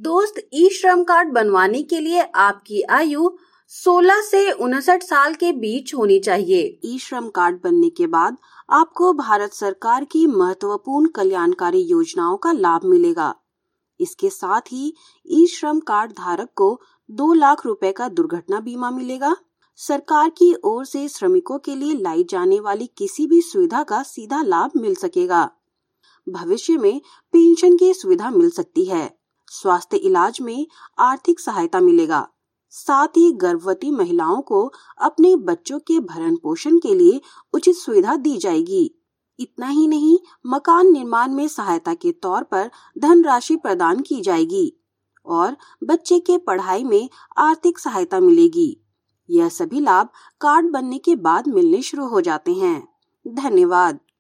दोस्त, ई श्रम कार्ड बनवाने के लिए आपकी आयु 16 से 59 साल के बीच होनी चाहिए। ई श्रम कार्ड बनने के बाद आपको भारत सरकार की महत्वपूर्ण कल्याणकारी योजनाओं का लाभ मिलेगा। इसके साथ ही ई श्रम कार्ड धारक को 2 लाख रुपए का दुर्घटना बीमा मिलेगा। सरकार की ओर से श्रमिकों के लिए लाई जाने वाली किसी भी सुविधा का सीधा लाभ मिल सकेगा। भविष्य में पेंशन की सुविधा मिल सकती है। स्वास्थ्य इलाज में आर्थिक सहायता मिलेगा। साथ ही गर्भवती महिलाओं को अपने बच्चों के भरण पोषण के लिए उचित सुविधा दी जाएगी। इतना ही नहीं, मकान निर्माण में सहायता के तौर पर धनराशि प्रदान की जाएगी और बच्चे के पढ़ाई में आर्थिक सहायता मिलेगी। यह सभी लाभ कार्ड बनने के बाद मिलने शुरू हो जाते हैं। धन्यवाद।